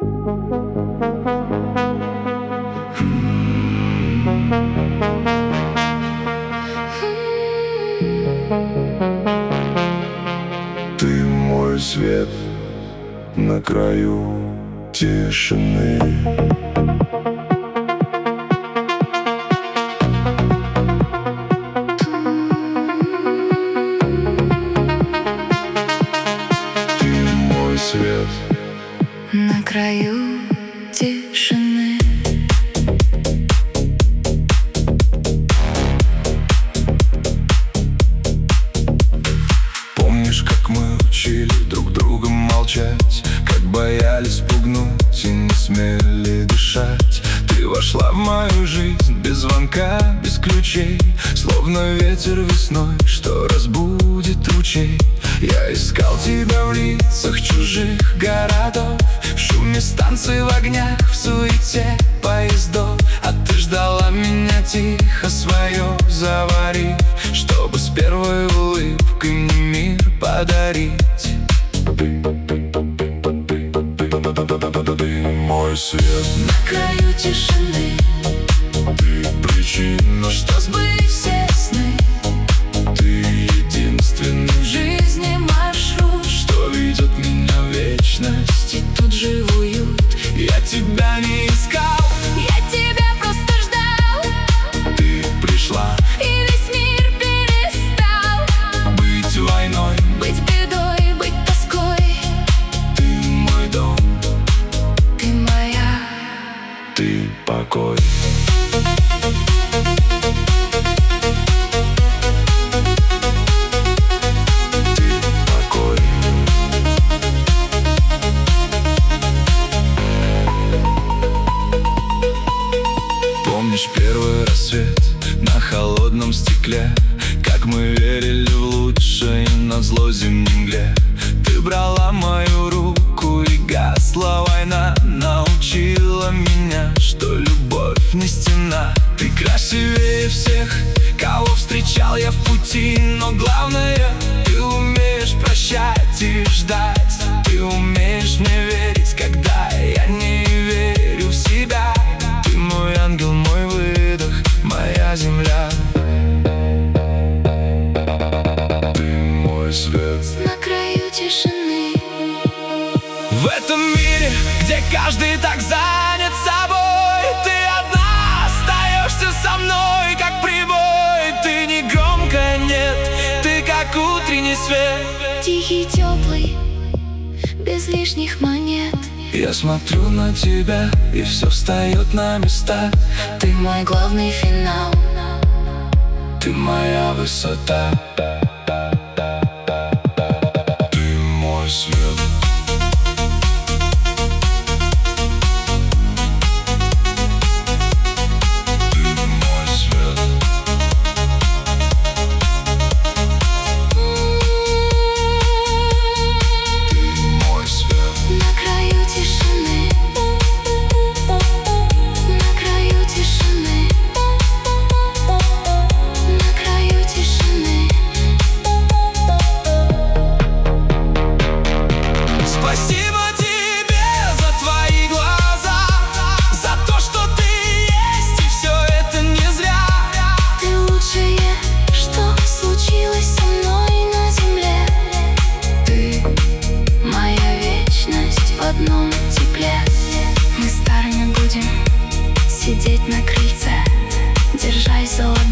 Ты мой свет на краю тишины. Ты мой свет на краю тишины. Помнишь, как мы учили друг друга молчать, как боялись пугнуть и не смели дышать? Ты вошла в мою жизнь без звонка, без ключей, словно ветер весной, что разбудит ручей. Я искал тебя в лицах чужих городов, в шуме станций, в огнях, в суете поездов. А ты ждала меня тихо, свое заварив, чтобы с первой улыбкой мне мир подарить. Ты мой свет На краю тишины. ты причина, Что сбылись все сны. ты единственный В жизни маршрут, что ведет меня в вечность. и тут же в уют. Я тебя не искал, Я тебя просто ждал, ты пришла и весь мир перестал быть войной. быть бедой, быть тоской. Ты мой дом, Ты моя. ты покой. Ты покой. Помнишь первый рассвет на холодном стекле, как мы верили в лучшее назло зимней мгле? Ты брала мою руку и гасла война, научила меня, что любовь не стена. Ты красивее всех, кого встречал я в пути, но главное, ты умеешь прощать и ждать. Ты умеешь мне верить, когда я не верю в себя. Ты мой ангел, мой выдох, моя земля. Ты мой свет На краю тишины. в этом мире, где каждый так занят собой. Ты одна остаешься со мной, как прибой. Ты не громкая, нет, ты как утренний свет. Тихий, теплый, без лишних монет. Я смотрю на тебя, и все встает на места. Ты мой главный финал. Ты моя высота. Ты мой свет. Ты мой свет. Ты мой свет. На краю тишины. На краю тишины. На краю тишины. Спасибо тебе за твои глаза, за то, что ты есть, и все это не зря. Ты лучшее, что случилось со мной на земле. Ты моя вечность в одном тепле. Мы старыми будем сидеть на крыльце, держась за